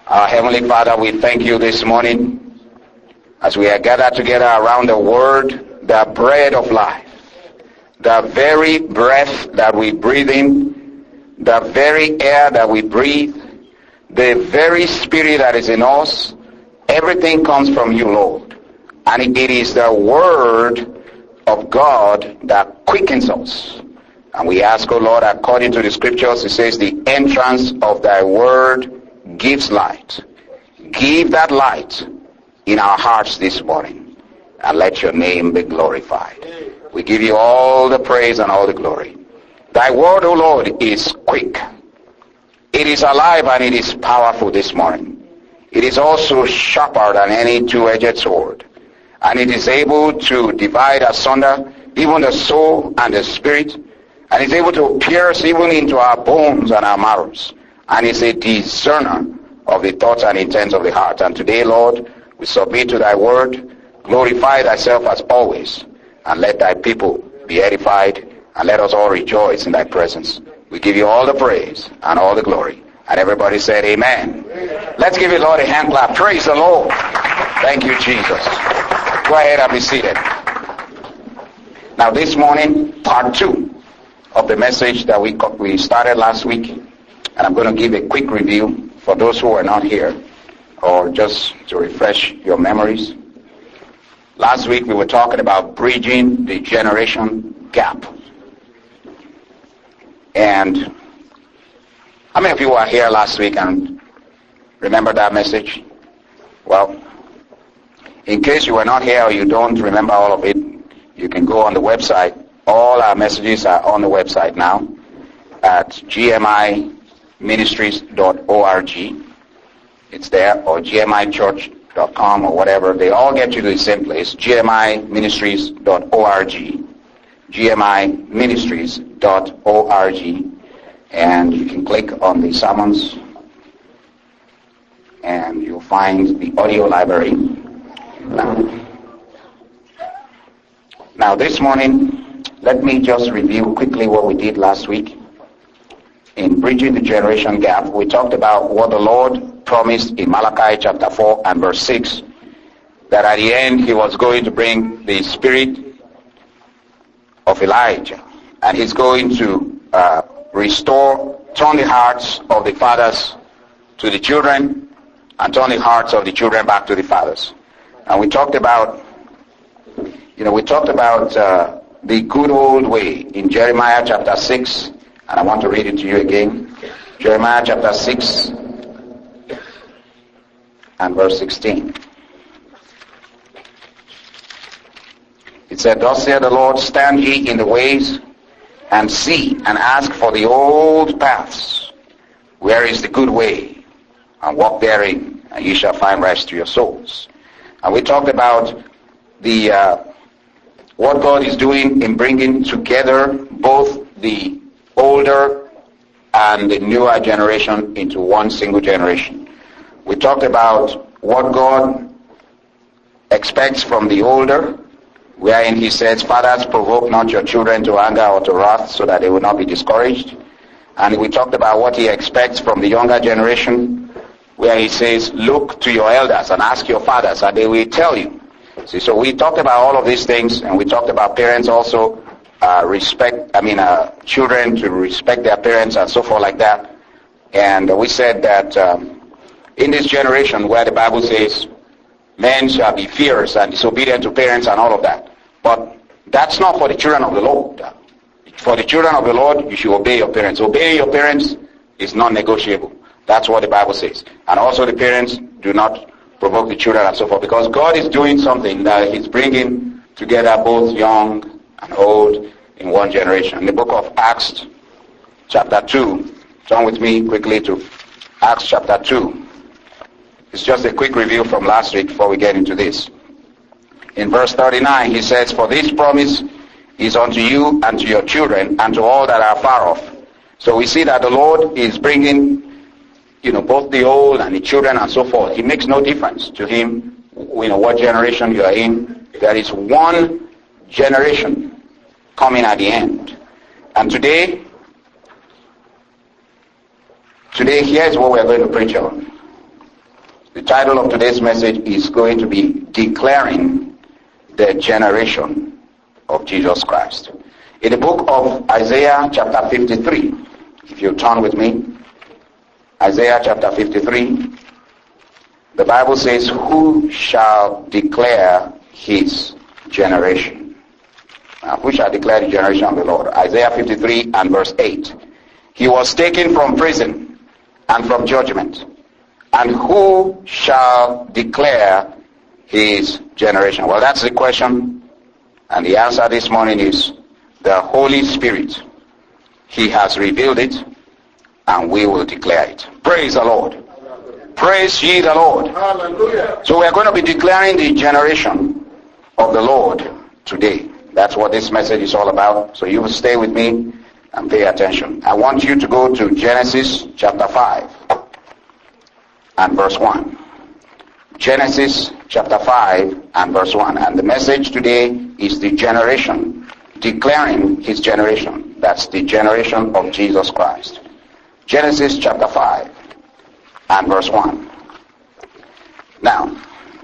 Our Heavenly Father, we thank you this morning as we are gathered together around the Word, the bread of life, the very breath that we breathe in, the very air that we breathe, the very Spirit that is in us. Everything comes from you, Lord. And it is the Word of God that quickens us. And we ask, O Lord, according to the Scriptures, it says, the entrance of thy Word gives light. Give that light in our hearts this morning, and let your name be glorified. We give you all the praise and all the glory. Thy word, O Lord, is quick. It is alive and it is powerful this morning. It is also sharper than any two-edged sword, and it is able to divide asunder even the soul and the spirit, and is able to pierce even into our bones and our marrows, and is a discerner of the thoughts and intents of the heart. And today, Lord, we submit to thy word. Glorify thyself as always, and let thy people be edified, and let us all rejoice in thy presence. We give you all the praise and all the glory. And everybody said amen. Let's give the Lord a hand clap. Praise the Lord. Thank you, Jesus. Go ahead and be seated. Now this morning, part 2 of the message that we started last week. And I'm going to give a quick review for those who are not here, or just to refresh your memories. Last week we were talking about bridging the generation gap. And how many of you were here last week and remember that message? Well, in case you were not here or you don't remember all of it, you can go on the website. All our messages are on the website now at gmiministries.org. It's there, or gmichurch.com or whatever. They all get you to the same place, gmiministries.org. gmiministries.org. And you can click on the sermons and you'll find the audio library. Now this morning, let me just review quickly what we did last week. In bridging the generation gap, we talked about what the Lord promised in Malachi chapter 4 and verse 6, that at the end he was going to bring the spirit of Elijah, and he's going to turn the hearts of the fathers to the children, and turn the hearts of the children back to the fathers. And we talked about, the good old way in Jeremiah chapter 6, and I want to read it to you again. Jeremiah chapter 6 and verse 16. It said, thus saith the Lord, stand ye in the ways, and see, and ask for the old paths, where is the good way, and walk therein, and ye shall find rest to your souls. And we talked about what God is doing in bringing together both the older and the newer generation into one single generation. We talked about what God expects from the older, wherein he says, fathers, provoke not your children to anger or to wrath, so that they will not be discouraged. And we talked about what he expects from the younger generation, where he says, look to your elders and ask your fathers, and they will tell you. See, so we talked about all of these things, and we talked about parents also children to respect their parents and so forth like that. And we said that in this generation where the Bible says men shall be fierce and disobedient to parents and all of that, but that's not for the children of the Lord. For the children of the Lord, you should obey your parents. Obey your parents is non-negotiable. That's what the Bible says. And also the parents do not provoke the children and so forth, because God is doing something that he's bringing together both young and old in one generation. In the book of Acts chapter 2, turn with me quickly to Acts chapter 2. It's just a quick review from last week before we get into this. In verse 39, he says, for this promise is unto you and to your children and to all that are far off. So we see that the Lord is bringing, both the old and the children and so forth. He makes no difference to him, what generation you are in. There is one generation coming at the end. And today here's what we're going to preach on. The title of today's message is going to be Declaring the Generation of Jesus Christ. In the book of Isaiah chapter 53, if you turn with me, Isaiah chapter 53, the Bible says, who shall declare his generation? Now, who shall declare the generation of the Lord? Isaiah 53 and verse 8. He was taken from prison and from judgment. And who shall declare his generation? Well, that's the question. And the answer this morning is the Holy Spirit. He has revealed it, and we will declare it. Praise the Lord. Praise ye the Lord. Hallelujah. So we are going to be declaring the generation of the Lord today. That's what this message is all about. So you will stay with me and pay attention. I want you to go to Genesis chapter 5 and verse 1. Genesis chapter 5 and verse 1. And the message today is the generation, declaring his generation. That's the generation of Jesus Christ. Genesis chapter 5 and verse 1. Now,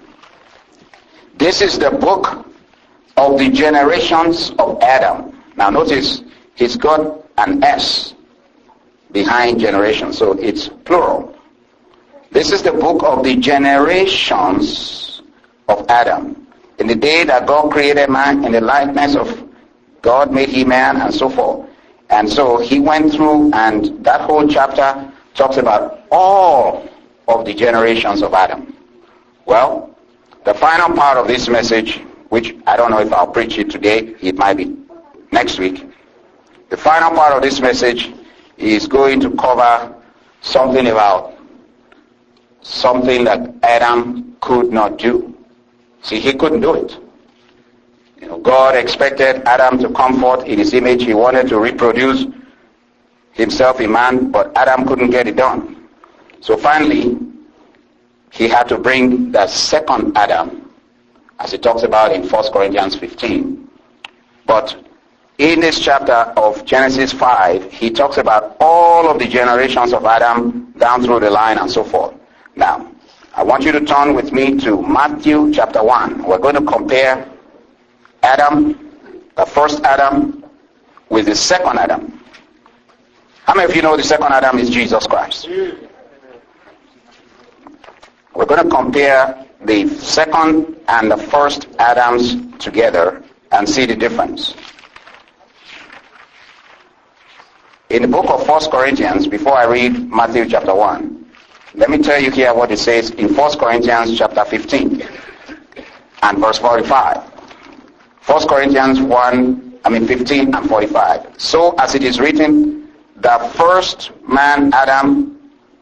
this is the book of the generations of Adam. Now notice, he's got an S behind generation, so it's plural. This is the book of the generations of Adam. In the day that God created man in the likeness of God made he man, and so forth. And so he went through, and that whole chapter talks about all of the generations of Adam. Well, the final part of this message, which I don't know if I'll preach it today, it might be next week. The final part of this message is going to cover something about something that Adam could not do. See, he couldn't do it. You know, God expected Adam to come forth in his image. He wanted to reproduce himself in man, but Adam couldn't get it done. So finally, he had to bring the second Adam, as he talks about in 1 Corinthians 15. But in this chapter of Genesis 5, he talks about all of the generations of Adam down through the line and so forth. Now, I want you to turn with me to Matthew chapter 1. We're going to compare Adam, the first Adam, with the second Adam. How many of you know the second Adam is Jesus Christ? We're going to compare the second and the first Adams together and see the difference. In the book of 1 Corinthians, before I read Matthew chapter 1, let me tell you here what it says in 1 Corinthians chapter 15 and verse 45. 1 Corinthians 15 and 45. So as it is written, the first man, Adam,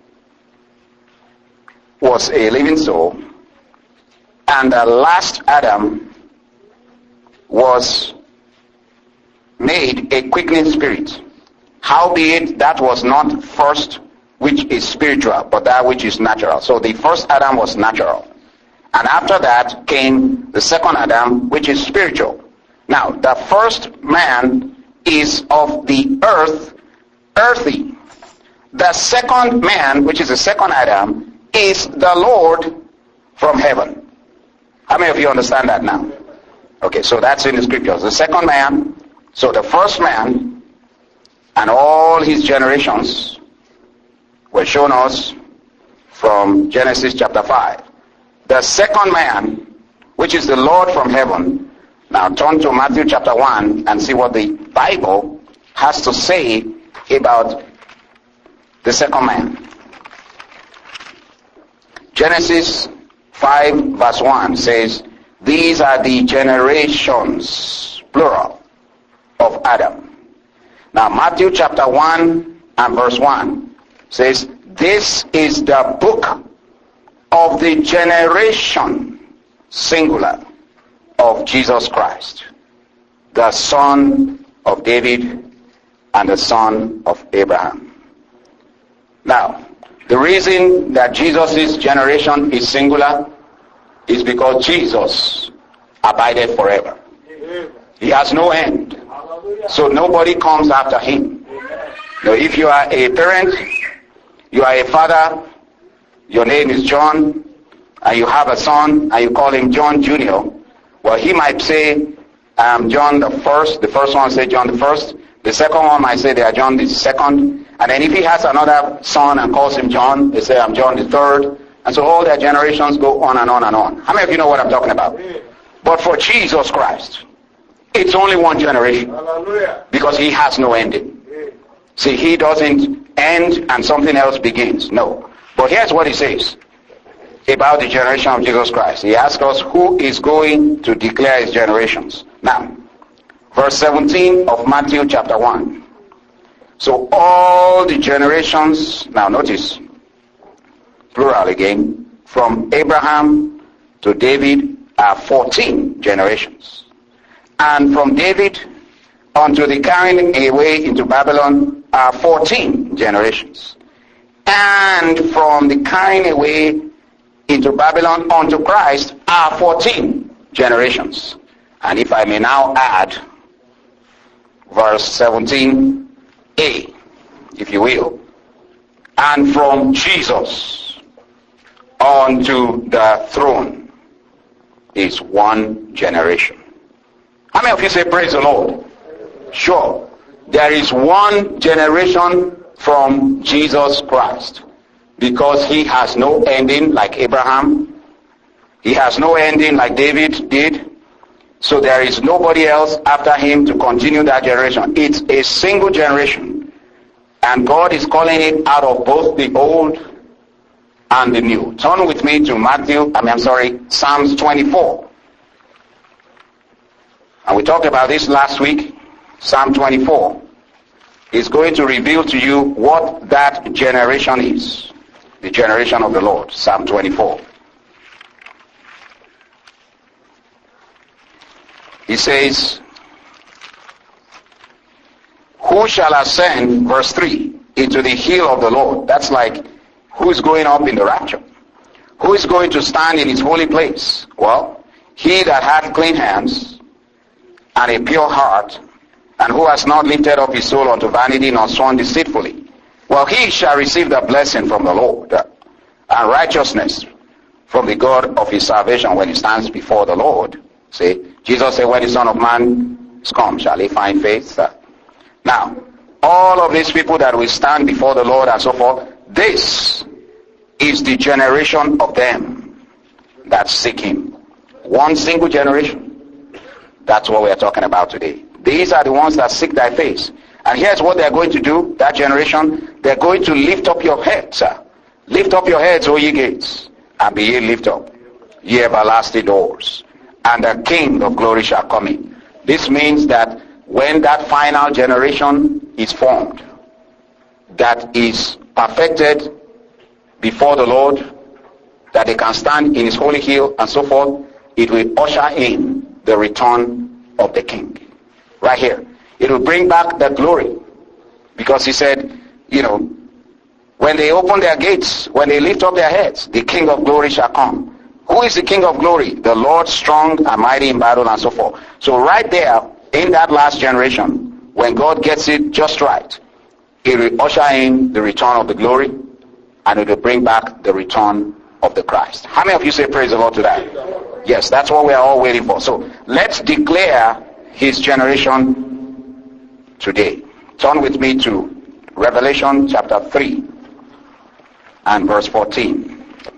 was a living soul, and the last Adam was made a quickening spirit. Howbeit that was not first which is spiritual, but that which is natural. So the first Adam was natural. And after that came the second Adam, which is spiritual. Now, the first man is of the earth, earthy. The second man, which is the second Adam, is the Lord from heaven. How many of you understand that now? Okay, so that's in the scriptures. The second man, so the first man, and all his generations were shown us from Genesis chapter 5. The second man, which is the Lord from heaven. Now turn to Matthew chapter 1 and see what the Bible has to say about the second man. Genesis 5 verse 1 says, these are the generations, plural, of Adam. Now Matthew chapter 1 and verse 1 says, this is the book of the generation, singular, of Jesus Christ, the son of David and the son of Abraham. Now, the reason that Jesus' generation is singular is because Jesus abided forever. He has no end. So nobody comes after him. Now, if you are a parent, you are a father, your name is John, and you have a son, and you call him John Jr., well, he might say, John the first. The first one say John the first. The second one might say they are John the second. And then if he has another son and calls him John, they say I'm John the third. And so all their generations go on and on and on. How many of you know what I'm talking about? But for Jesus Christ, it's only one generation. Because he has no ending. See, he doesn't end and something else begins. No. But here's what he says about the generation of Jesus Christ. He asks us who is going to declare his generations. Now, verse 17 of Matthew chapter 1. So all the generations, now notice, plural again, from Abraham to David are 14 generations. And from David unto the carrying away into Babylon are 14 generations. And from the carrying away into Babylon unto Christ are 14 generations. And if I may now add verse 17a, if you will, and from Jesus unto the throne is one generation. How many of you say praise the Lord? Sure. There is one generation from Jesus Christ, because he has no ending like Abraham. He has no ending like David did. So there is nobody else after him to continue that generation. It's a single generation. And God is calling it out of both the old and the new. Turn with me to Psalms 24. And we talked about this last week. Psalm 24 is going to reveal to you what that generation is. The generation of the Lord. Psalm 24. He says, who shall ascend, verse 3, into the hill of the Lord? That's like, who is going up in the rapture? Who is going to stand in his holy place? Well, he that hath clean hands and a pure heart, and who has not lifted up his soul unto vanity nor sworn deceitfully. Well, he shall receive the blessing from the Lord, and righteousness from the God of his salvation when he stands before the Lord. See, Jesus said, when the Son of Man is come, shall he find faith? Now, all of these people that will stand before the Lord and so forth, this is the generation of them that seek him. One single generation. That's what we are talking about today. These are the ones that seek thy face. And here's what they're going to do, that generation. They're going to lift up your heads. Lift up your heads, O ye gates, and be ye lift up, ye everlasting doors, and the King of glory shall come in. This means that when that final generation is formed, that is perfected before the Lord, that they can stand in his holy hill and so forth, it will usher in the return of the King. Right here. It will bring back the glory. Because he said, when they open their gates, when they lift up their heads, the King of glory shall come. Who is the King of glory? The Lord strong and mighty in battle and so forth. So right there, in that last generation, when God gets it just right, it will usher in the return of the glory, and it will bring back the return of the Christ. How many of you say praise the Lord to that? Yes, that's what we are all waiting for. So let's declare his generation today. Turn with me to Revelation chapter 3 and verse 14.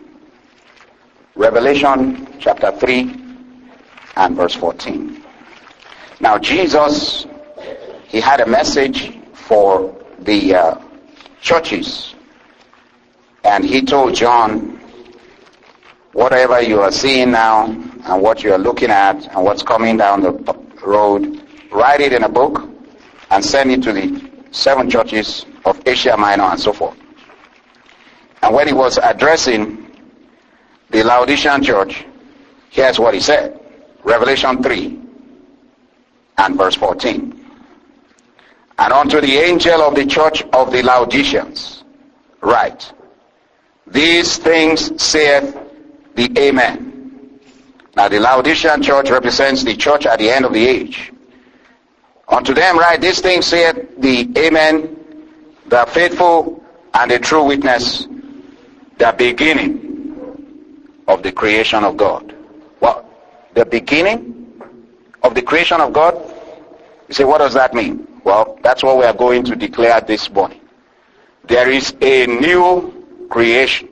Revelation chapter 3 and verse 14. Now Jesus, he had a message for the churches, and he told John, whatever you are seeing now and what you are looking at and what's coming down the road, write it in a book and send it to the 7 churches of Asia Minor and so forth. And when he was addressing the Laodicean church, here's what he said. Revelation 3 and verse 14. And unto the angel of the church of the Laodiceans write, these things saith the Amen. Now the Laodicean church represents the church at the end of the age. Unto them write, these things saith the Amen, the faithful and the true witness, the beginning of the creation of God. Well, the beginning of the creation of God? You say, what does that mean? Well, that's what we are going to declare this morning. There is a new creation.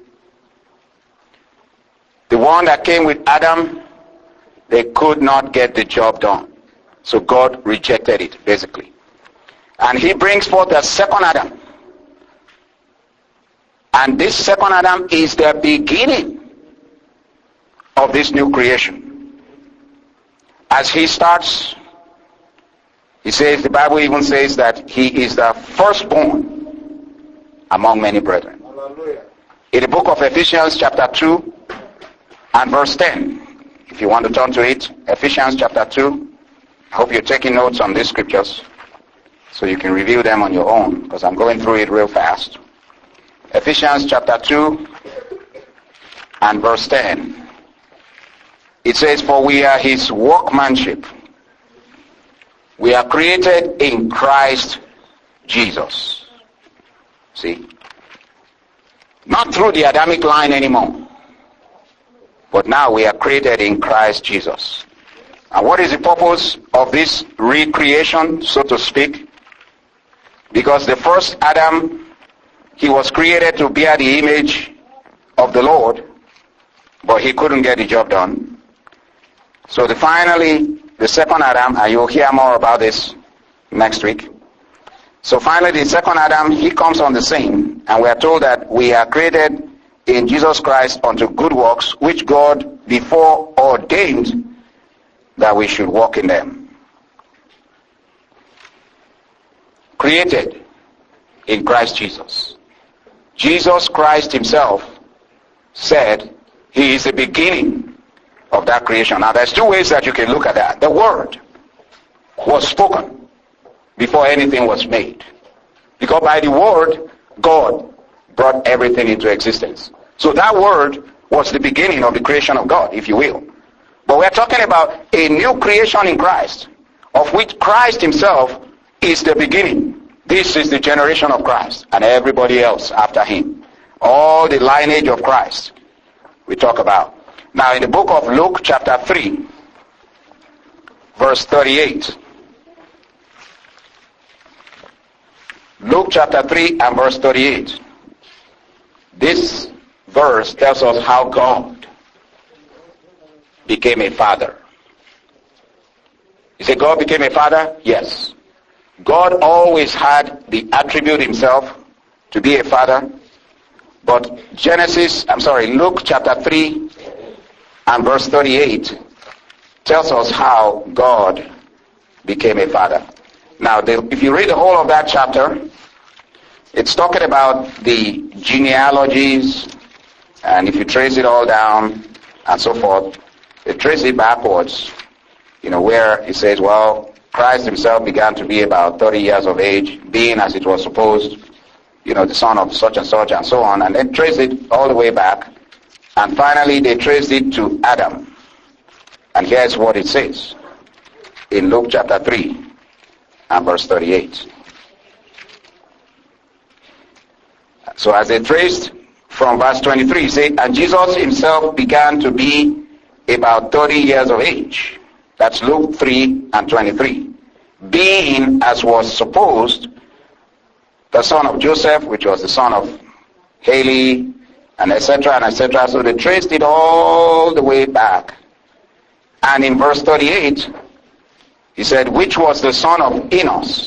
The one that came with Adam, they could not get the job done. So God rejected it, basically. And he brings forth the second Adam. And this second Adam is the beginning of this new creation. As he starts, he says, the Bible even says that he is the firstborn among many brethren. Hallelujah. In the book of Ephesians chapter 2 and verse 10, if you want to turn to it, Ephesians chapter 2, I hope you're taking notes on these scriptures so you can review them on your own, because I'm going through it real fast. Ephesians chapter 2 and verse 10. It says, for we are his workmanship. We are created in Christ Jesus. See? Not through the Adamic line anymore. But now we are created in Christ Jesus. And what is the purpose of this recreation, so to speak? Because the first Adam, he was created to bear the image of the Lord, but he couldn't get the job done. So finally, the second Adam, and you'll hear more about this next week. So finally, the second Adam, he comes on the scene, and we are told that we are created in Jesus Christ unto good works, which God before ordained that we should walk in them. Created in Christ Jesus. Jesus Christ himself said he is the beginning of that creation. Now there's two ways that you can look at that. The word was spoken before anything was made. Because by the word, God brought everything into existence. So that word was the beginning of the creation of God, if you will. But we're talking about a new creation in Christ, of which Christ himself is the beginning. This is the generation of Christ and everybody else after him. All the lineage of Christ we talk about. Now in the book of Luke chapter 3, verse 38. Luke chapter 3 and verse 38. This verse tells us how God became a father. You say God became a father? Yes. God always had the attribute himself to be a father. But Luke chapter 3 and verse 38 tells us how God became a father. Now, if you read the whole of that chapter, it's talking about the genealogies, and if you trace it all down and so forth, they trace it backwards, where it says, well, Christ himself began to be about 30 years of age, being as it was supposed, the son of such and such and so on, and then trace it all the way back. And finally, they traced it to Adam. And here's what it says in Luke chapter 3 and verse 38. So as they traced from verse 23, it says, and Jesus himself began to be about 30 years of age. That's Luke 3 and 23. Being, as was supposed, the son of Joseph, which was the son of Haley, and etc., and etc. So they traced it all the way back. And in verse 38, he said, which was the son of Enos,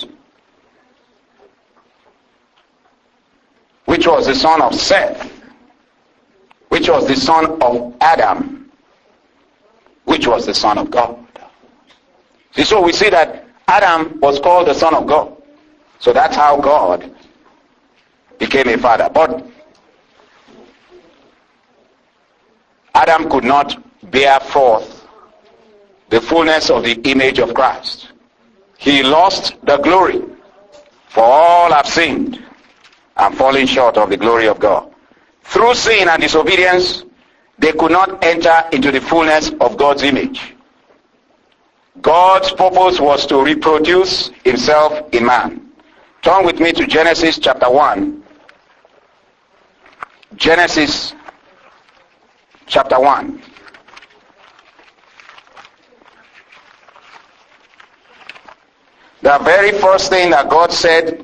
which was the son of Seth, which was the son of Adam, which was the son of God. So we see that Adam was called the son of God. So that's how God became a father. But Adam could not bear forth the fullness of the image of Christ. He lost the glory, for all have sinned and fallen short of the glory of God. Through sin and disobedience, they could not enter into the fullness of God's image. God's purpose was to reproduce himself in man. Turn with me to Genesis chapter 1. Genesis chapter 1. The very first thing that God said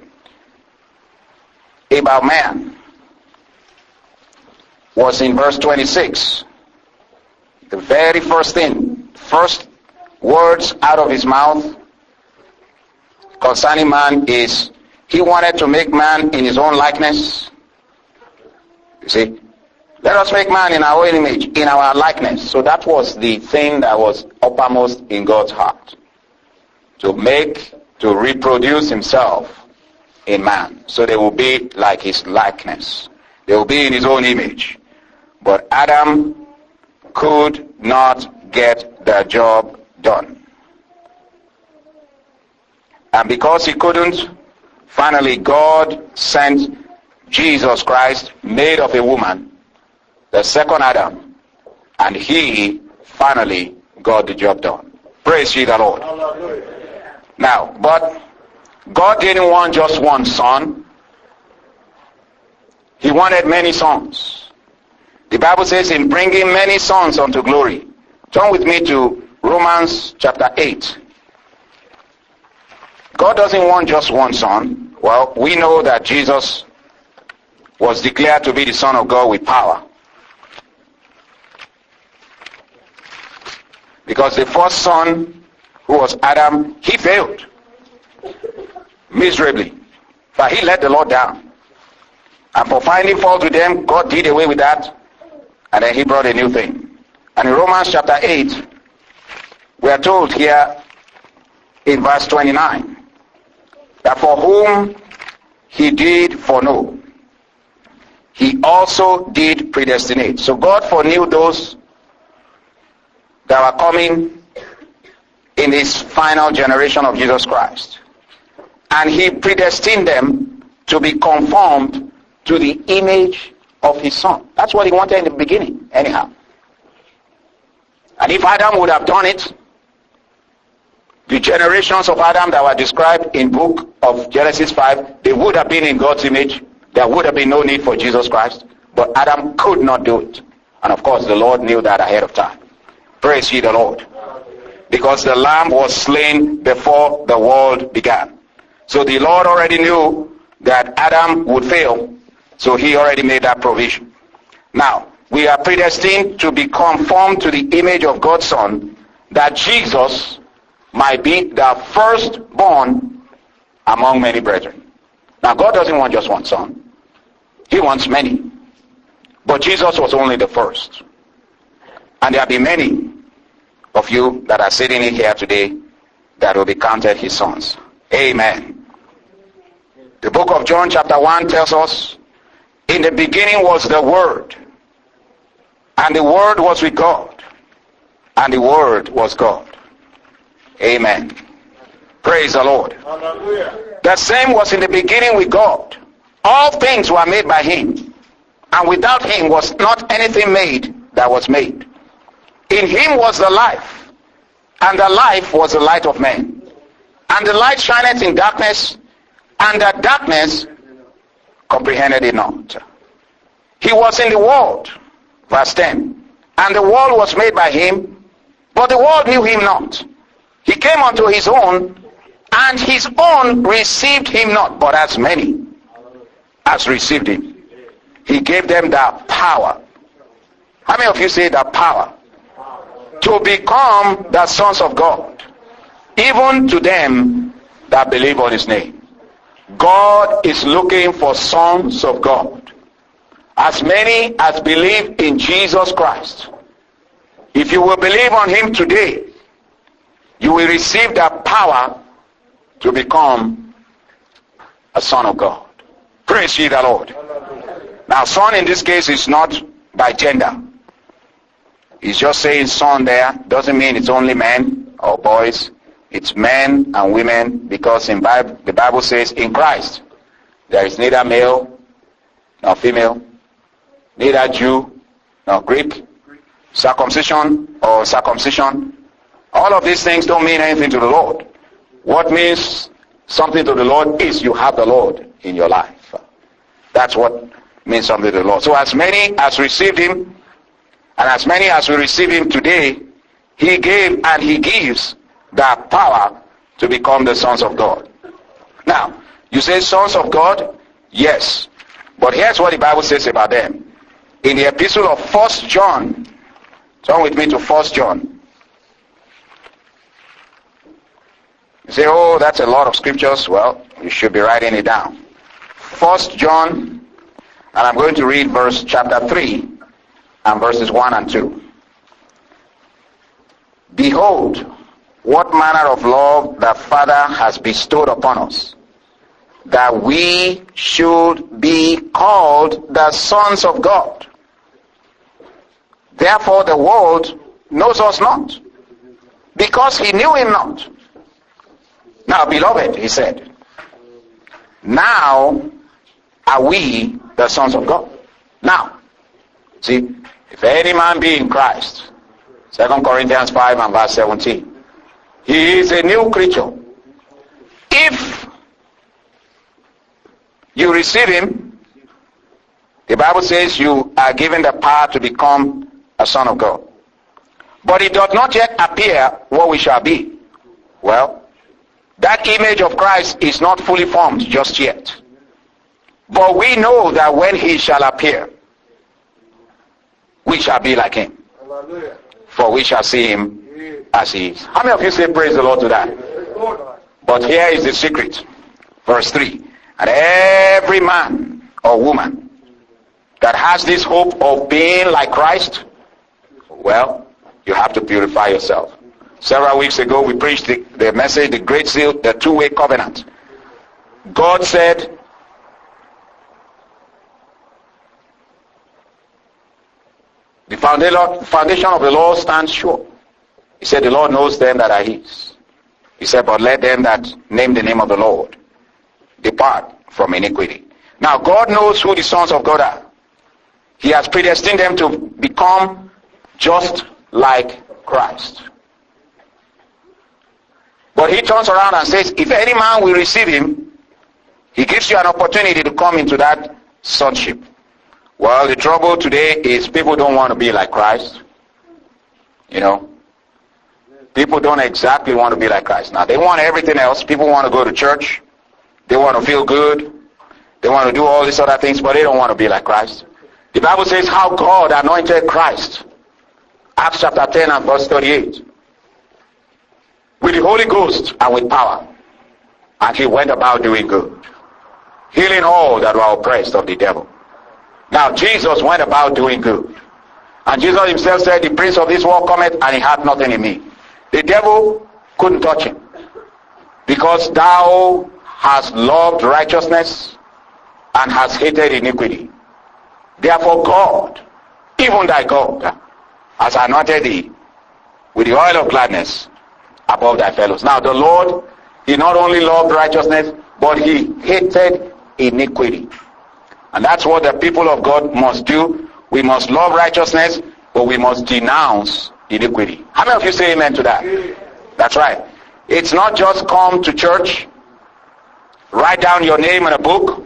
about man was in verse 26. The very first thing, first words out of his mouth concerning man is he wanted to make man in his own likeness. You see, let us make man in our own image, in our likeness. So that was the thing that was uppermost in God's heart. To reproduce himself in man. So they will be like his likeness. They will be in his own image. But Adam could not get the job done. And because he couldn't, finally God sent Jesus Christ, made of a woman, the second Adam, and he finally got the job done. Praise ye the Lord. Hallelujah. Now, but God didn't want just one son. He wanted many sons. The Bible says in bringing many sons unto glory. Turn with me to Romans chapter 8. God doesn't want just one son. Well, we know that Jesus was declared to be the Son of God with power. Because the first son, who was Adam, he failed miserably. But he let the Lord down. And for finding fault with them, God did away with that. And then he brought a new thing. And in Romans chapter 8, we are told here in verse 29, that for whom he did foreknow, he also did predestinate. So God foreknew those that were coming in this final generation of Jesus Christ. And he predestined them to be conformed to the image of his son. That's what he wanted in the beginning, anyhow. And if Adam would have done it, the generations of Adam that were described in book of Genesis 5, they would have been in God's image. There would have been no need for Jesus Christ. But Adam could not do it. And of course the Lord knew that ahead of time. Praise ye the Lord. Because the Lamb was slain before the world began. So the Lord already knew that Adam would fail. So he already made that provision. Now, we are predestined to be conformed to the image of God's Son, that Jesus might be the firstborn among many brethren. Now, God doesn't want just one son. He wants many. But Jesus was only the first. And there will be many of you that are sitting in here today that will be counted his sons. Amen. The book of John chapter 1 tells us, in the beginning was the Word, and the Word was with God, and the Word was God. Amen. Praise the Lord. Hallelujah. The same was in the beginning with God. All things were made by him, and without him was not anything made that was made. In him was the life, and the life was the light of men. And the light shineth in darkness, and the darkness comprehended it not. He was in the world, verse 10, and the world was made by him, but the world knew him not. He came unto his own, and his own received him not. But as many as received him, he gave them the power. How many of you say the power? To become the sons of God, even to them that believe on his name. God is looking for sons of God. As many as believe in Jesus Christ. If you will believe on him today, you will receive the power to become a son of God. Praise ye the Lord. Now, son in this case is not by gender. He's just saying son there. Doesn't mean it's only men or boys. It's men and women, because the Bible says in Christ there is neither male nor female, neither Jew nor Greek, circumcision or circumcision. All of these things don't mean anything to the Lord. What means something to the Lord is you have the Lord in your life. That's what means something to the Lord. So as many as received him, And as many as will receive him today, he gave and he gives that power to become the sons of God. Now, you say sons of God? Yes. But here's what the Bible says about them. In the epistle of 1 John, turn with me to 1 John. You say, oh, that's a lot of scriptures. Well, you should be writing it down. 1 John, and I'm going to read chapter 3 and verses 1 and 2. Behold, what manner of love the Father has bestowed upon us, that we should be called the sons of God. Therefore the world knows us not, because he knew him not. Now, beloved, he said, now are we the sons of God. Now, see, if any man be in Christ, 2 Corinthians 5 and verse 17, he is a new creature. If you receive him, the Bible says you are given the power to become a son of God. But it does not yet appear what we shall be. Well, that image of Christ is not fully formed just yet. But we know that when he shall appear, we shall be like him. For we shall see him as he is. How many of you say praise the Lord to that? But here is the secret. Verse 3. And every man or woman that has this hope of being like Christ, well, you have to purify yourself. Several weeks ago we preached the message, the Great Seal, the two-way covenant. God said, the foundation of the law stands sure. He said, the Lord knows them that are his. He said, but let them that name the name of the Lord depart from iniquity. Now, God knows who the sons of God are. He has predestined them to become just like Christ. But he turns around and says, if any man will receive him, he gives you an opportunity to come into that sonship. Well, the trouble today is people don't want to be like Christ. You know, people don't exactly want to be like Christ. Now, they want everything else. People want to go to church. They want to feel good. They want to do all these other things, but they don't want to be like Christ. The Bible says how God anointed Christ. Acts chapter 10 and verse 38. With the Holy Ghost and with power. And he went about doing good, healing all that were oppressed of the devil. Now Jesus went about doing good. And Jesus himself said, the prince of this world cometh, and he hath nothing in me. The devil couldn't touch him. Because thou hast loved righteousness and hast hated iniquity. Therefore God, even thy God, has anointed thee with the oil of gladness above thy fellows. Now the Lord, he not only loved righteousness, but he hated iniquity. And that's what the people of God must do. We must love righteousness, but we must denounce iniquity. How many of you say amen to that? That's right. It's not just come to church, write down your name in a book,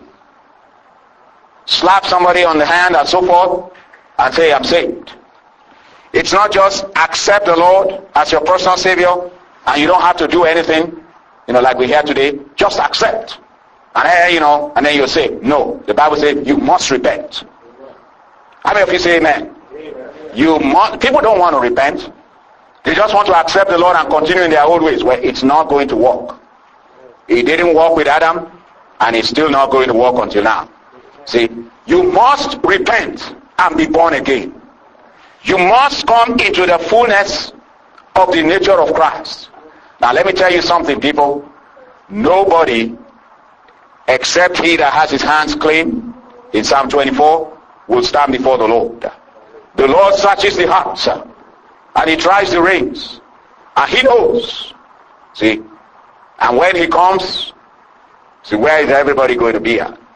slap somebody on the hand and so forth, and say, I'm saved. It's not just accept the Lord as your personal Savior, and you don't have to do anything, like we hear today. Just accept. And then you're saved. No. The Bible says you must repent. How many of you say amen? You must. People don't want to repent. They just want to accept the Lord and continue in their old ways. Well, it's not going to work. It didn't work with Adam, and it's still not going to work until now. See, you must repent and be born again. You must come into the fullness of the nature of Christ. Now let me tell you something, people. Nobody except he that has his hands clean, in Psalm 24, will stand before the Lord. The Lord searches the hearts, and he tries the reins, and he knows. See, and when he comes, see, where is everybody going to be at?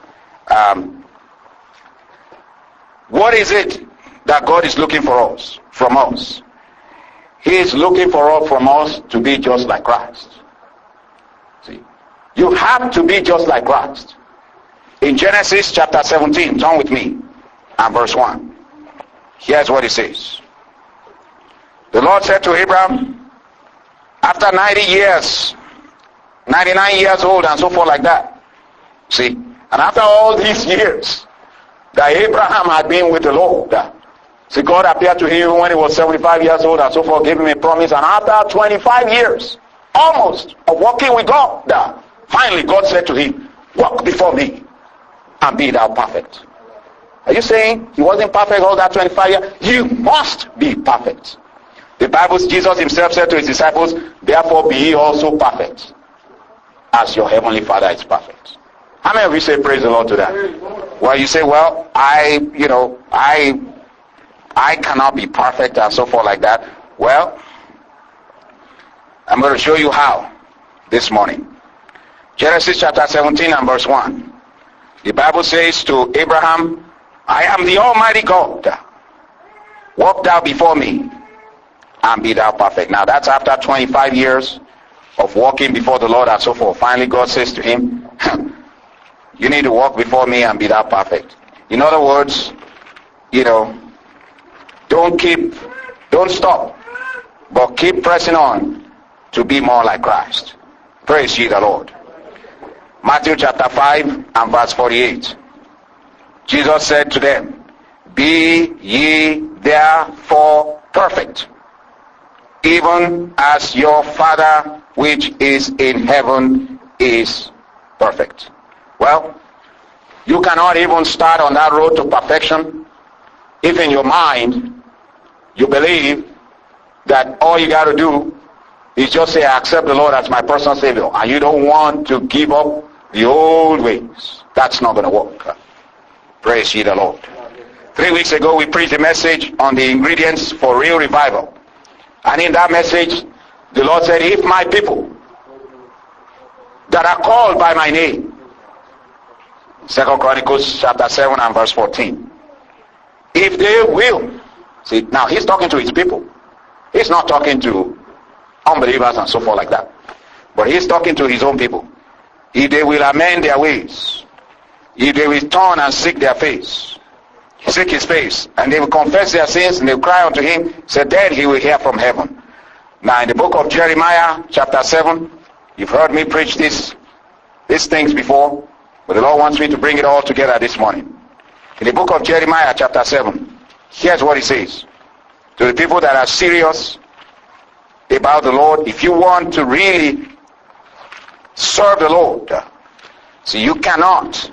What is it that God is looking for us, from us? He is looking from us to be just like Christ. See, you have to be just like Christ. In Genesis chapter 17, turn with me, and verse 1. Here's what he says. The Lord said to Abraham, after 90 years, 99 years old and so forth like that. See, and after all these years that Abraham had been with the Lord, see, God appeared to him when he was 75 years old and so forth, gave him a promise. And after 25 years, almost, of walking with God, finally God said to him, walk before me and be thou perfect. Are you saying he wasn't perfect all that 25 years? You must be perfect. The Bible, Jesus himself said to his disciples, therefore be ye also perfect, as your heavenly Father is perfect. How many of you say praise the Lord to that? Well, you say, well, I cannot be perfect and so forth like that. Well, I'm going to show you how this morning. Genesis chapter 17 and verse 1. The Bible says to Abraham, I am the Almighty God. Walk thou before me and be thou perfect. Now that's after 25 years of walking before the Lord and so forth. Finally God says to him, you need to walk before me and be thou perfect. In other words, don't stop, but keep pressing on to be more like Christ. Praise ye the Lord. Matthew chapter 5 and verse 48. Jesus said to them, be ye therefore perfect, even as your Father which is in heaven is perfect. Well, you cannot even start on that road to perfection if in your mind you believe that all you got to do is just say, I accept the Lord as my personal Savior, and you don't want to give up the old ways. That's not going to work. Praise ye the Lord. 3 weeks ago we preached a message on the ingredients for real revival. And in that message, the Lord said, if my people that are called by my name, 2 Chronicles chapter 7 and verse 14, if they will, see, now he's talking to his people. He's not talking to unbelievers and so forth like that. But he's talking to his own people. If they will amend their ways, if they will turn and seek their face, seek his face, and they will confess their sins and they will cry unto him, so then he will hear from heaven. Now in the book of Jeremiah chapter 7, you've heard me preach these things before, but the Lord wants me to bring it all together this morning. In the book of Jeremiah chapter 7, here's what he says to the people that are serious about the Lord. If you want to really serve the Lord, see, you cannot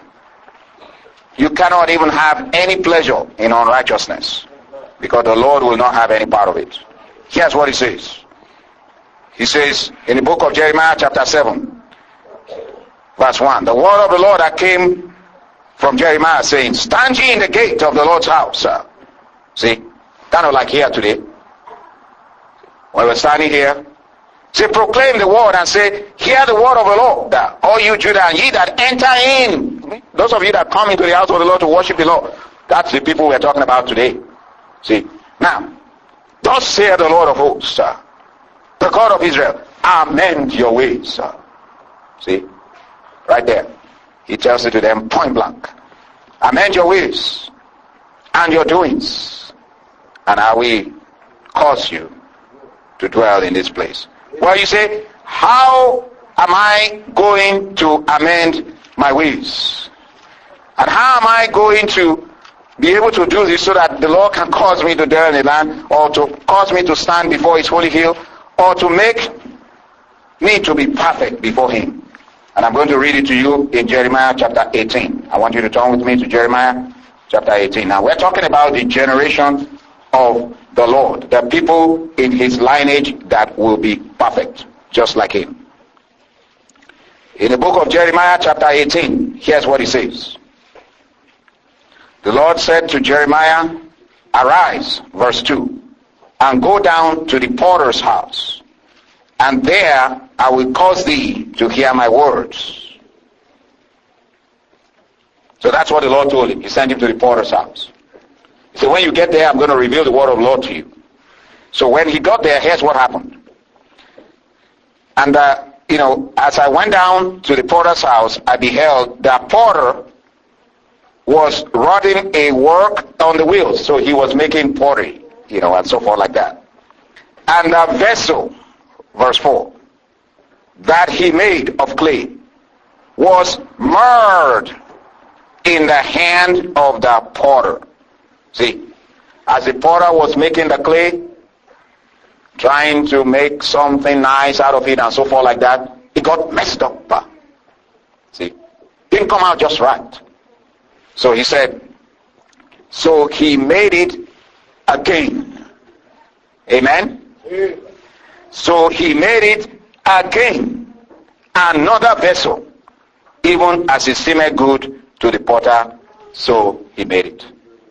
even have any pleasure in unrighteousness, because the Lord will not have any part of it. Here's what he says. He says in the book of Jeremiah chapter 7 verse 1, the word of the Lord that came from Jeremiah saying, stand ye in the gate of the Lord's house. See, kind of like here today when we're standing here. Say, proclaim the word and say, hear the word of the Lord, all you Judah, and ye that enter in. Those of you that come into the house of the Lord to worship the Lord, that's the people we're talking about today. See, now, thus saith the Lord of hosts, the God of Israel, amend your ways. See, right there. He tells it to them point blank. Amend your ways and your doings, and I will cause you to dwell in this place. Well, you say, how am I going to amend my ways? And how am I going to be able to do this so that the Lord can cause me to dwell in the land, or to cause me to stand before his holy hill, or to make me to be perfect before him? And I'm going to read it to you in Jeremiah chapter 18. I want you to turn with me to Jeremiah chapter 18. Now, we're talking about the generation of the Lord, the people in his lineage that will be perfect, just like him. In the book of Jeremiah chapter 18, here's what he says. The Lord said to Jeremiah, arise, verse 2, and go down to the potter's house, and there I will cause thee to hear my words. So that's what the Lord told him. He sent him to the potter's house. He said, when you get there, I'm going to reveal the word of the Lord to you. So when he got there, here's what happened. And, as I went down to the potter's house, I beheld that potter was wrought a work on the wheels. So he was making pottery, and so forth like that. And the vessel, verse 4, that he made of clay was marred in the hand of the potter. See, as the potter was making the clay, trying to make something nice out of it and so forth like that, it got messed up. See, didn't come out just right. So he said, so he made it again. Amen? So he made it again, another vessel, even as it seemed good to the potter, so he made it.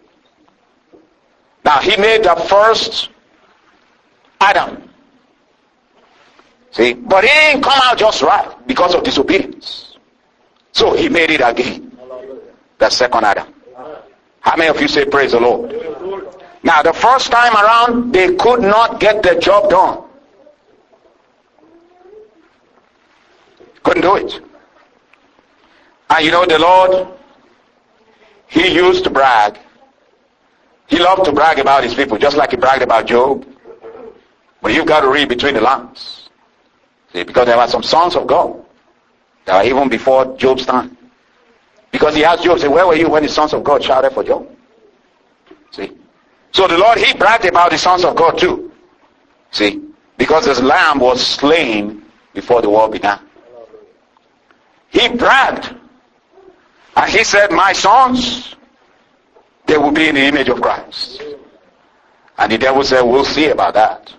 Now he made the first Adam. See, but it didn't come out just right because of disobedience. So he made it again. The second Adam. How many of you say praise the Lord? Now the first time around, they could not get the job done. Couldn't do it. And the Lord, he used to brag. He loved to brag about his people, just like he bragged about Job. But you've got to read between the lines. See, because there were some sons of God that were even before Job's time. Because he asked Job, say, where were you when the sons of God shouted for Job? See? So the Lord, he bragged about the sons of God too. See? Because his lamb was slain before the world began. He bragged. And he said, my sons, they will be in the image of Christ. And the devil said, we'll see about that.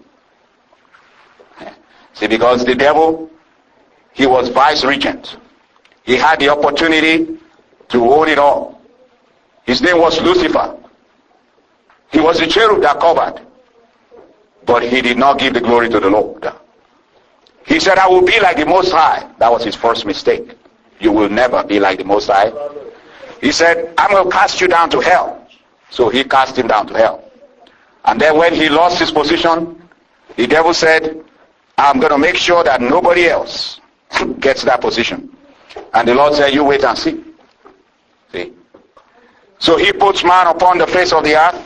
See, because the devil, he was vice regent. He had the opportunity to own it all. His name was Lucifer. He was the cherub that covered. But he did not give the glory to the Lord. He said, I will be like the Most High. That was his first mistake. You will never be like the Most High. He said, I'm going to cast you down to hell. So he cast him down to hell. And then when he lost his position, the devil said, I'm going to make sure that nobody else gets that position. And the Lord said, you wait and see. See? So he puts man upon the face of the earth.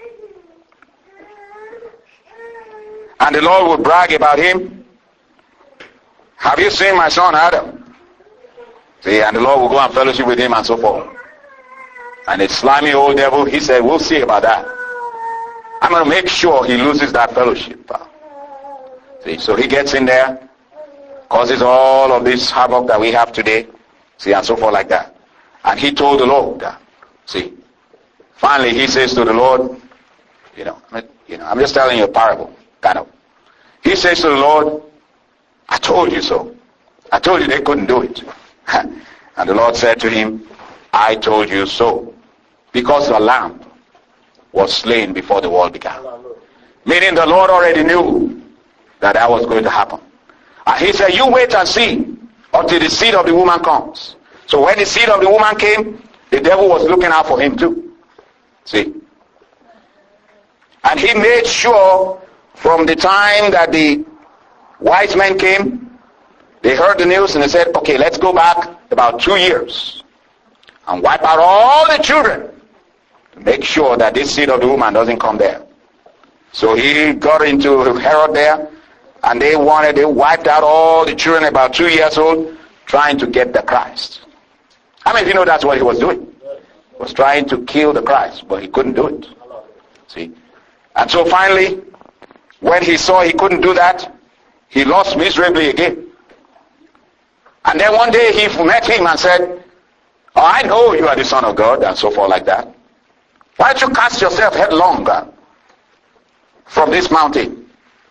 And the Lord will brag about him. Have you seen my son Adam? See, and the Lord will go and fellowship with him and so forth. And the slimy old devil, he said, we'll see about that. I'm going to make sure he loses that fellowship. See, so he gets in there, causes all of this havoc that we have today. See, and so forth like that. And he told the Lord, see, finally he says to the Lord, I'm just telling you a parable, kind of. He says to the Lord, I told you so. I told you they couldn't do it. And the Lord said to him, I told you so. Because the lamb was slain before the world began. Meaning the Lord already knew that was going to happen. And he said, you wait and see until the seed of the woman comes. So when the seed of the woman came, the devil was looking out for him too. See? And he made sure from the time that the wise men came, they heard the news and they said, okay, let's go back about 2 years and wipe out all the children to make sure that this seed of the woman doesn't come there. So he got into Herod there, and they wiped out all the children about 2 years old, trying to get the Christ. How many of you know that's what he was doing? He was trying to kill the Christ, but he couldn't do it. See? And so finally, when he saw he couldn't do that, he lost miserably again. And then one day he met him and said, oh, I know you are the Son of God, and so forth like that. Why don't you cast yourself headlong from this mountain?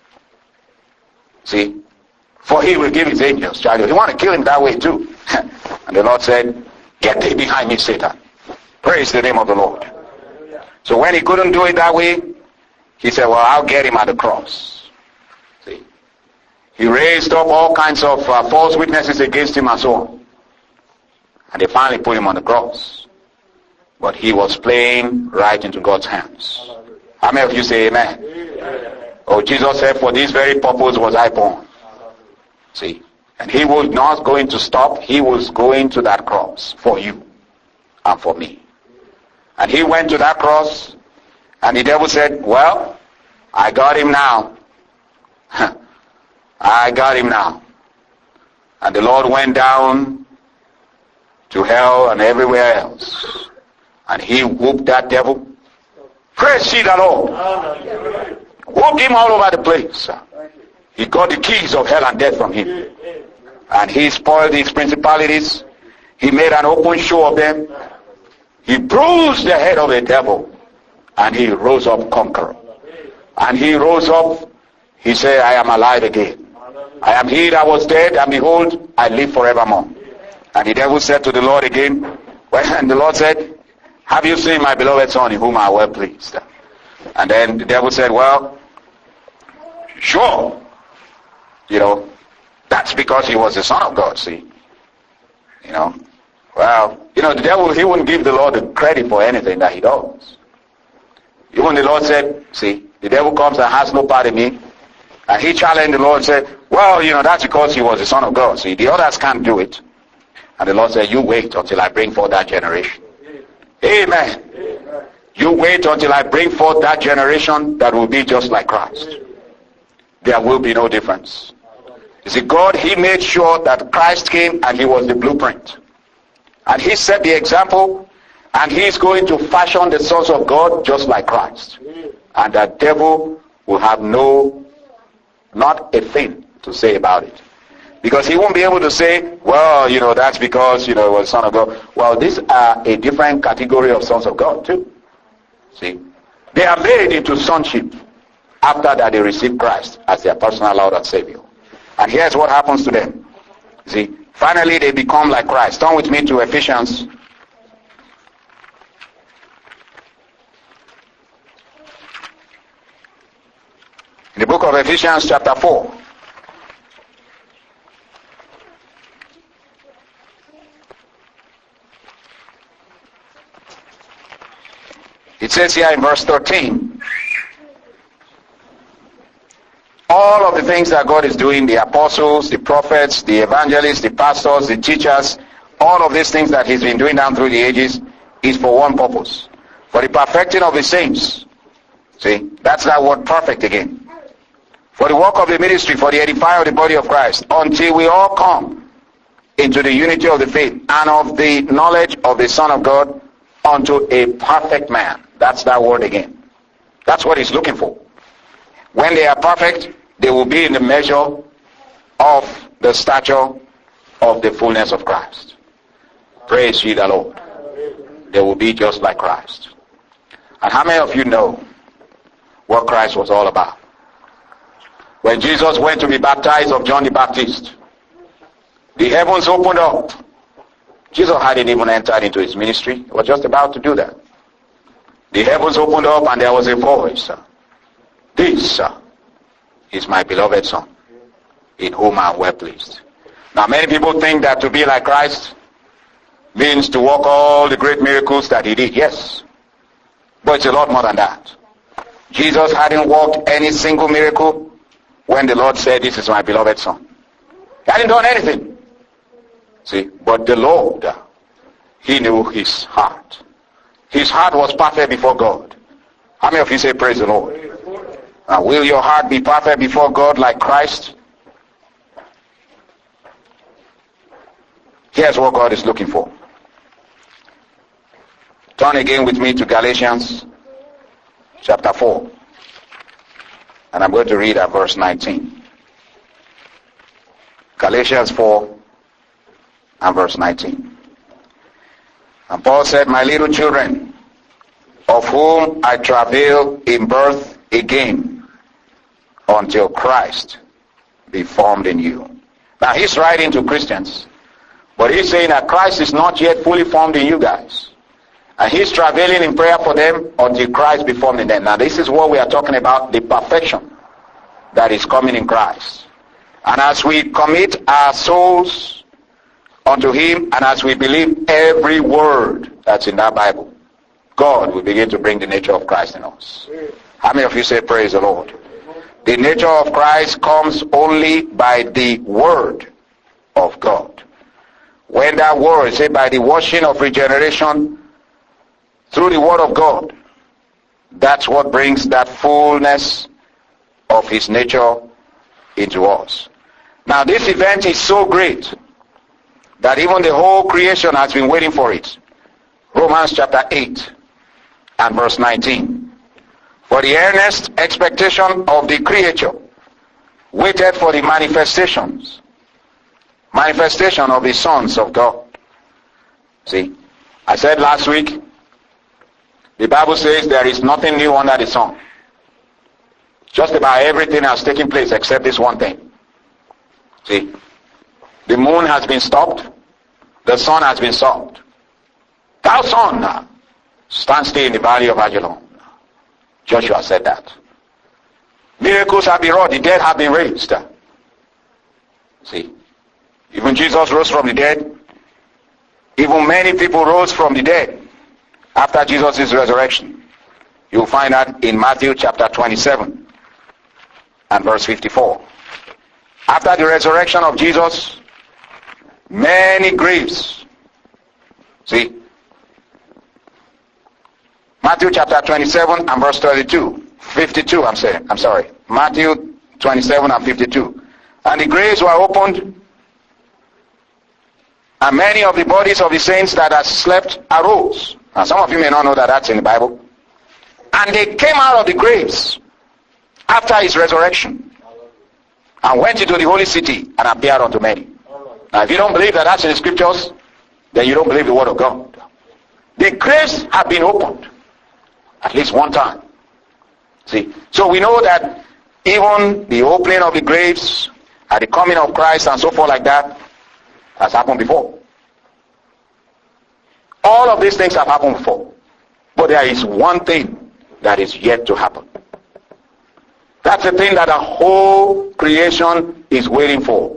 See? For he will give his angels charge. He want to kill him that way too. And the Lord said, get thee behind me, Satan. Praise the name of the Lord. So when he couldn't do it that way, he said, well, I'll get him at the cross. See? He raised up all kinds of false witnesses against him and so on. And they finally put him on the cross. But he was playing right into God's hands. How many of you say amen? Oh, Jesus said, for this very purpose was I born. See? And he was not going to stop. He was going to that cross for you and for me. And he went to that cross, and the devil said, well, I got him now. I got him now. And the Lord went down to hell and everywhere else. And he whooped that devil. Praise ye the Lord. Whooped him all over the place. He got the keys of hell and death from him. And he spoiled his principalities. He made an open show of them. He bruised the head of the devil. And he rose up conqueror. And he rose up. He said, I am alive again. I am he that was dead, and behold, I live forevermore. And the devil said to the Lord again, and the Lord said, have you seen my beloved son in whom I am well pleased? And then the devil said, well, sure. That's because he was the Son of God, see. The devil, he wouldn't give the Lord the credit for anything that he does. Even the Lord said, see, the devil comes and has no part in me. And he challenged the Lord and said, well, that's because he was the Son of God. See, the others can't do it. And the Lord said, you wait until I bring forth that generation. Amen. You wait until I bring forth that generation that will be just like Christ. There will be no difference. You see, God, he made sure that Christ came and he was the blueprint. And he set the example, and he's going to fashion the sons of God just like Christ. And the devil will have not a thing to say about it. Because he won't be able to say, well, that's because, he was Son of God. Well, these are a different category of sons of God too. See? They are made into sonship after that they receive Christ as their personal Lord and Savior. And here's what happens to them. See? Finally, they become like Christ. Turn with me to Ephesians. In the book of Ephesians chapter 4. It says here in verse 13, all of the things that God is doing, the apostles, the prophets, the evangelists, the pastors, the teachers, all of these things that he's been doing down through the ages is for one purpose. For the perfecting of the saints. See, that's that word perfect again. For the work of the ministry, for the edifying of the body of Christ, until we all come into the unity of the faith and of the knowledge of the Son of God, unto a perfect man. That's that word again. That's what he's looking for. When they are perfect, they will be in the measure of the stature of the fullness of Christ. Praise ye the Lord. They will be just like Christ. And how many of you know what Christ was all about? When Jesus went to be baptized of John the Baptist, the heavens opened up. Jesus hadn't even entered into his ministry. He was just about to do that. The heavens opened up and there was a voice. This is my beloved Son, in whom I am well pleased. Now many people think that to be like Christ means to work all the great miracles that he did. Yes. But it's a lot more than that. Jesus hadn't worked any single miracle when the Lord said, this is my beloved Son. He hadn't done anything. See, but the Lord, he knew his heart. His heart was perfect before God. How many of you say praise the Lord? Now, will your heart be perfect before God like Christ? Here's what God is looking for. Turn again with me to Galatians chapter 4. And I'm going to read at verse 19. Galatians 4 and verse 19. And Paul said, my little children, of whom I travail in birth again, until Christ be formed in you. Now he's writing to Christians, but he's saying that Christ is not yet fully formed in you guys. And he's travailing in prayer for them until Christ be formed in them. Now this is what we are talking about, the perfection that is coming in Christ. And as we commit our souls unto him, and as we believe every word that's in that Bible, God will begin to bring the nature of Christ in us. How many of you say praise the Lord? The nature of Christ comes only by the word of God. When that word, say by the washing of regeneration through the Word of God. That's what brings that fullness of his nature into us. Now this event is so great that even the whole creation has been waiting for it. Romans chapter 8 and verse 19. For the earnest expectation of the creature waited for the manifestation of the sons of God. See, I said last week, the Bible says there is nothing new under the sun. Just about everything has taken place except this one thing. See, the moon has been stopped, the sun has been stopped. Thou sun, stand still in the valley of Ajalon. Joshua said that. Miracles have been wrought, the dead have been raised. See, even Jesus rose from the dead. Even many people rose from the dead after Jesus' resurrection. You'll find that in Matthew chapter 27 and verse 54. After the resurrection of Jesus, many graves. See, Matthew chapter 27 and verse 52, I'm sorry. Matthew 27 and 52. And the graves were opened, and many of the bodies of the saints that had slept arose. Now some of you may not know that that's in the Bible. And they came out of the graves after his resurrection and went into the holy city and appeared unto many. Now if you don't believe that that's in the scriptures, then you don't believe the word of God. The graves have been opened at least one time. See, so we know that even the opening of the graves at the coming of Christ and so forth like that has happened before. All of these things have happened before. But there is one thing that is yet to happen. That's the thing that the whole creation is waiting for.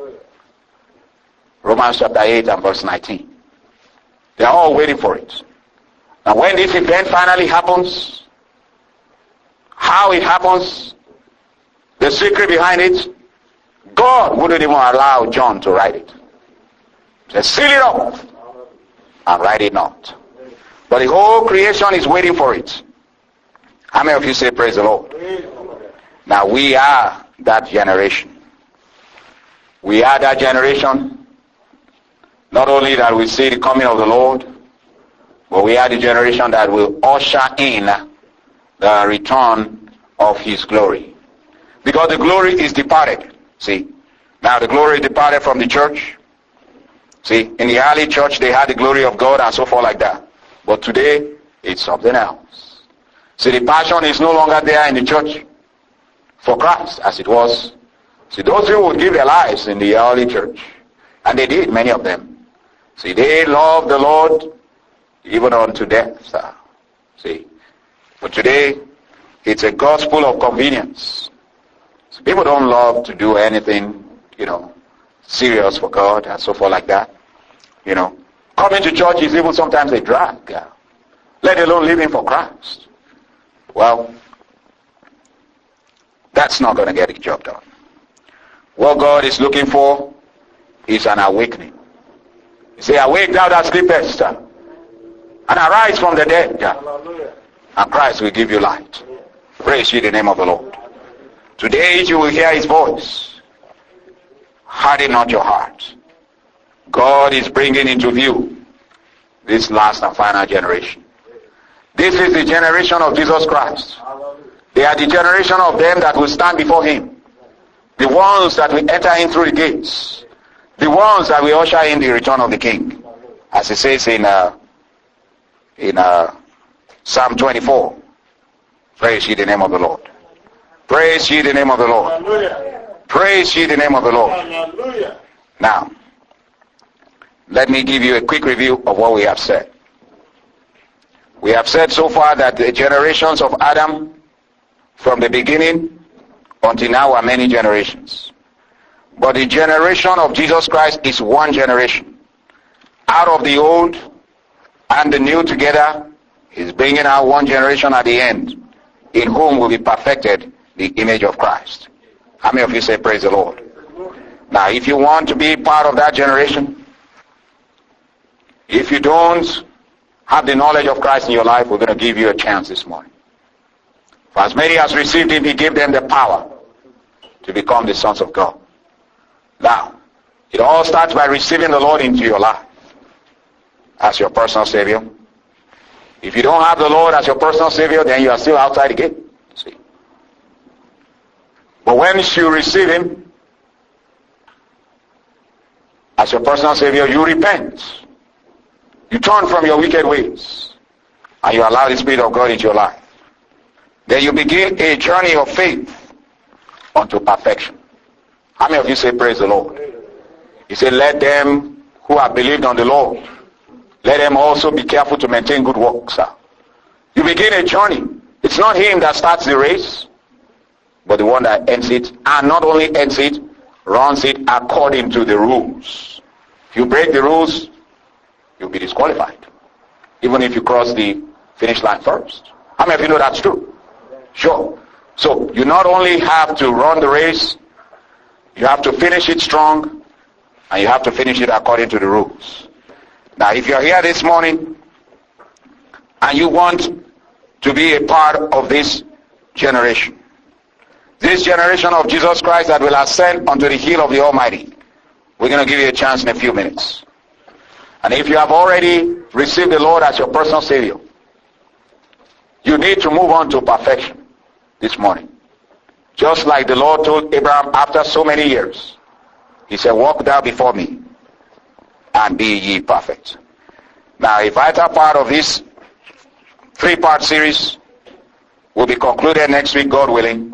Romans chapter 8 and verse 19. They are all waiting for it. And when this event finally happens, how it happens, the secret behind it, God wouldn't even allow John to write it. He said, seal it up and write it not. But the whole creation is waiting for it. How many of you say praise the Lord? Now we are that generation. We are that generation. Not only that we see the coming of the Lord, but we are the generation that will usher in the return of his glory. Because the glory is departed. See, now the glory departed from the church. See, in the early church they had the glory of God and so forth like that. But today, it's something else. See, the passion is no longer there in the church for Christ as it was. See, those who would give their lives in the early church, and they did, many of them. See, they loved the Lord even unto death. See, but today, it's a gospel of convenience. So people don't love to do anything, serious for God and so forth like that. Coming to church is even sometimes a drag. Let alone living for Christ. Well, that's not going to get the job done. What God is looking for is an awakening. He say, awake thou that sleepest, and arise from the dead, and Christ will give you light. Praise ye the name of the Lord. Today you will hear his voice. Harden not your heart. God is bringing into view this last and final generation. This is the generation of Jesus Christ. They are the generation of them that will stand before him. The ones that will enter in through the gates. The ones that will usher in the return of the King. As it says in Psalm 24. Praise ye the name of the Lord. Praise ye the name of the Lord. Hallelujah. Praise ye the name of the Lord. Hallelujah. Now, let me give you a quick review of what we have said. We have said so far that the generations of Adam from the beginning until now are many generations. But the generation of Jesus Christ is one generation. Out of the old and the new together, he's bringing out one generation at the end, in whom will be perfected the image of Christ. How many of you say praise the Lord? Now, if you want to be part of that generation, if you don't have the knowledge of Christ in your life, we're going to give you a chance this morning. For as many as received him, he gave them the power to become the sons of God. Now, it all starts by receiving the Lord into your life as your personal Savior. If you don't have the Lord as your personal Savior, then you are still outside the gate. See? But once you receive him as your personal Savior, you repent. You turn from your wicked ways, and you allow the Spirit of God into your life. Then you begin a journey of faith unto perfection. How many of you say, praise the Lord? He said, let them who have believed on the Lord, let them also be careful to maintain good works. You begin a journey. It's not him that starts the race, but the one that ends it, and not only ends it, runs it according to the rules. If you break the rules, you'll be disqualified, even if you cross the finish line first. How many of you know that's true? Sure. So you not only have to run the race, you have to finish it strong, and you have to finish it according to the rules. Now, if you're here this morning and you want to be a part of this generation of Jesus Christ that will ascend unto the hill of the Almighty, we're going to give you a chance in a few minutes. And if you have already received the Lord as your personal Savior, you need to move on to perfection this morning. Just like the Lord told Abraham after so many years, he said, walk thou before me and be ye perfect. Now, a vital part of this 3-part series will be concluded next week, God willing,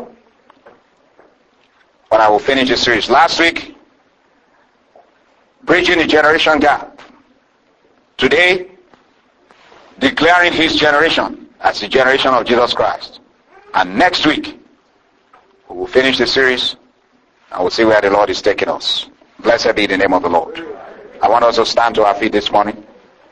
when I will finish the series. Last week, bridging the generation gap. Today, declaring his generation as the generation of Jesus Christ. And next week, we will finish the series and we'll see where the Lord is taking us. Blessed be the name of the Lord. I want us to stand to our feet this morning.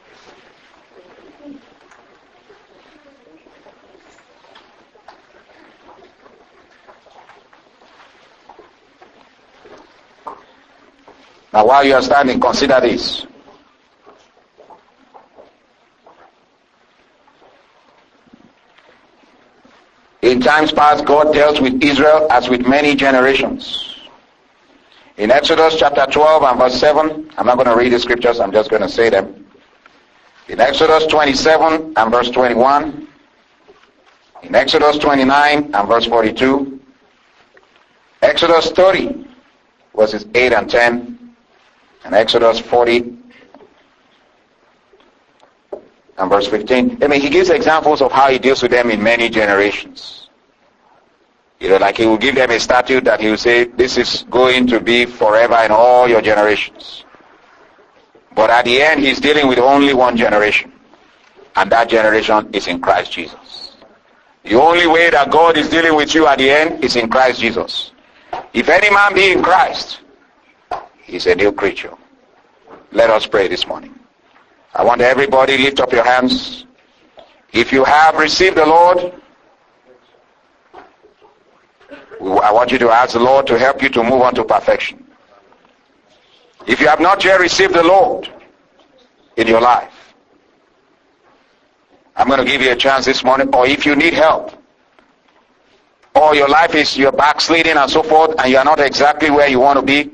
Now, while you are standing, consider this. In times past, God dealt with Israel as with many generations. In Exodus chapter 12 and verse 7, I'm not going to read the scriptures, I'm just going to say them. In Exodus 27 and verse 21, in Exodus 29 and verse 42, Exodus 30 verses 8 and 10, and Exodus 40 and verse 15. I mean, he gives examples of how he deals with them in many generations. You know, like he will give them a statute that he will say, this is going to be forever in all your generations. But at the end, he's dealing with only one generation. And that generation is in Christ Jesus. The only way that God is dealing with you at the end is in Christ Jesus. If any man be in Christ, he's a new creature. Let us pray this morning. I want everybody lift up your hands. If you have received the Lord, I want you to ask the Lord to help you to move on to perfection. If you have not yet received the Lord in your life, I'm going to give you a chance this morning. Or if you need help, or your life is, you're backsliding and so forth, and you're not exactly where you want to be.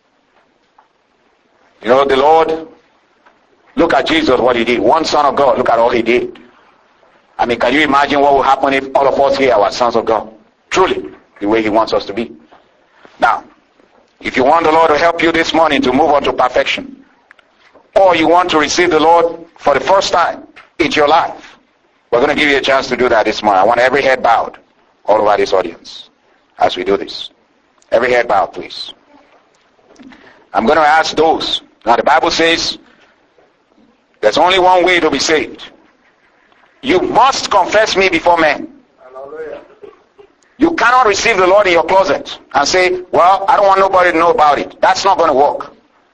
You know, the Lord, look at Jesus, what he did. One son of God, look at all he did. I mean, can you imagine what will happen if all of us here are sons of God? Truly, the way he wants us to be. Now, if you want the Lord to help you this morning to move on to perfection, or you want to receive the Lord for the first time in your life, we're going to give you a chance to do that this morning. I want every head bowed all over this audience as we do this. Every head bowed, please. I'm going to ask those. Now, the Bible says there's only one way to be saved. You must confess me before men. Hallelujah. You cannot receive the Lord in your closet and say, well, I don't want nobody to know about it. That's not going to work.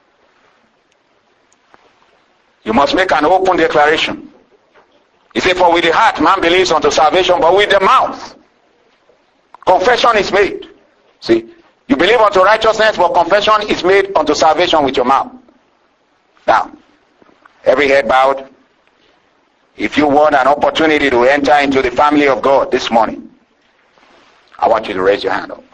You must make an open declaration. He said, for with the heart man believes unto salvation, but with the mouth confession is made. See, you believe unto righteousness, but confession is made unto salvation with your mouth. Now, every head bowed, If you want an opportunity to enter into the family of God this morning, I want you to raise your hand up.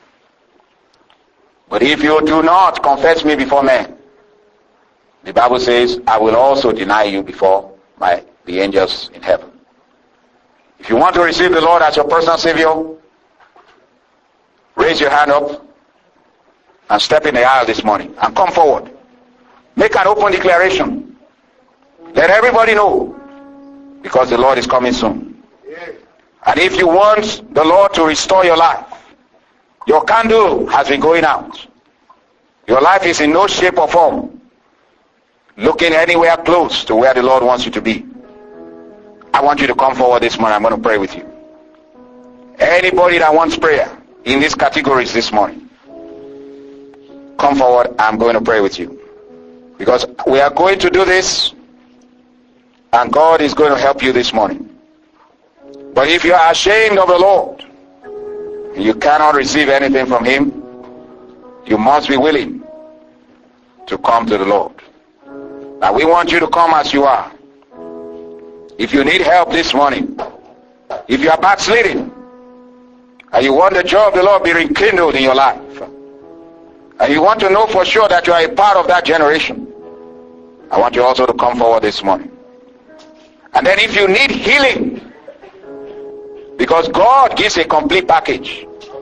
But if you do not confess me before men, the Bible says, I will also deny you before the angels in heaven. If you want to receive the Lord as your personal Savior, raise your hand up and step in the aisle this morning and come forward. Make an open declaration. Let everybody know, because the Lord is coming soon. And if you want the Lord to restore your life, your candle has been going out. Your life is in no shape or form looking anywhere close to where the Lord wants you to be. I want you to come forward this morning. I'm going to pray with you. Anybody that wants prayer in these categories this morning, come forward. I'm going to pray with you. Because we are going to do this, and God is going to help you this morning. But if you are ashamed of the Lord, you cannot receive anything from Him, you must be willing to come to the Lord. Now we want you to come as you are. If you need help this morning, if you are backsliding, and you want the joy of the Lord be rekindled in your life, and you want to know for sure that you are a part of that generation, I want you also to come forward this morning. And then if you need healing, because God gives a complete package.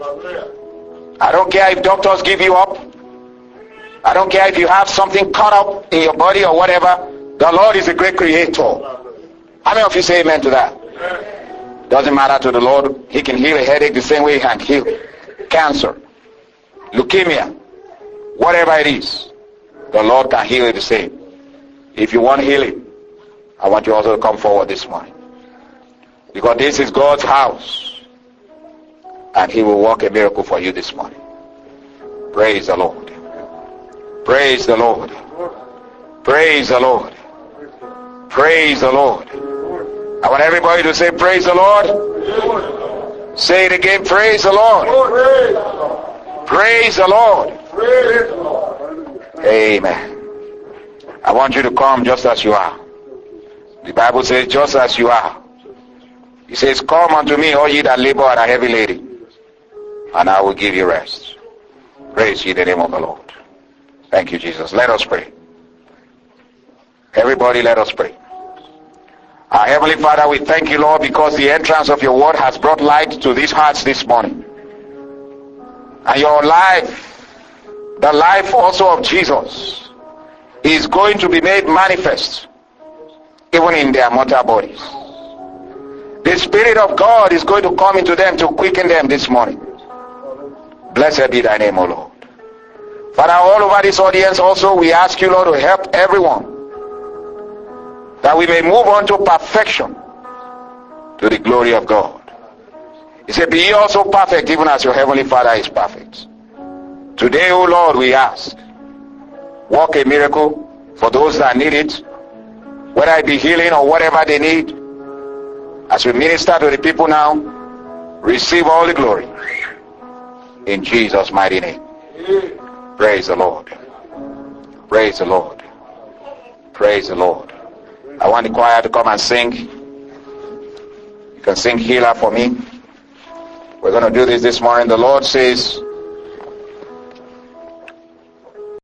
I don't care if doctors give you up. I don't care if you have something caught up in your body or whatever. The Lord is a great creator. How many of you say amen to that? Doesn't matter to the Lord. He can heal a headache the same way He can heal cancer, leukemia, whatever it is. The Lord can heal it the same. If you want healing, I want you also to come forward this morning. Because this is God's house. And He will work a miracle for you this morning. Praise the Lord. Praise the Lord. Praise the Lord. Praise the Lord. I want everybody to say, praise the Lord. Say it again, praise the Lord. Praise the Lord. Amen. I want you to come just as you are. The Bible says, just as you are. He says, come unto me, all ye that labor and are heavy laden, and I will give you rest. Praise ye the name of the Lord. Thank you, Jesus. Let us pray. Everybody, let us pray. Our Heavenly Father, we thank you, Lord, because the entrance of your word has brought light to these hearts this morning. And your life, the life also of Jesus, is going to be made manifest even in their mortal bodies. The Spirit of God is going to come into them to quicken them this morning. Blessed be thy name, O Lord. Father, all over this audience also, we ask you, Lord, to help everyone, that we may move on to perfection, to the glory of God. He said, be ye also perfect, even as your heavenly Father is perfect. Today, O Lord, we ask, work a miracle for those that need it, whether it be healing or whatever they need. As we minister to the people now, receive all the glory. In Jesus' mighty name. Praise the Lord. Praise the Lord. Praise the Lord. I want the choir to come and sing. You can sing Healer for me. We're going to do this morning. The Lord says,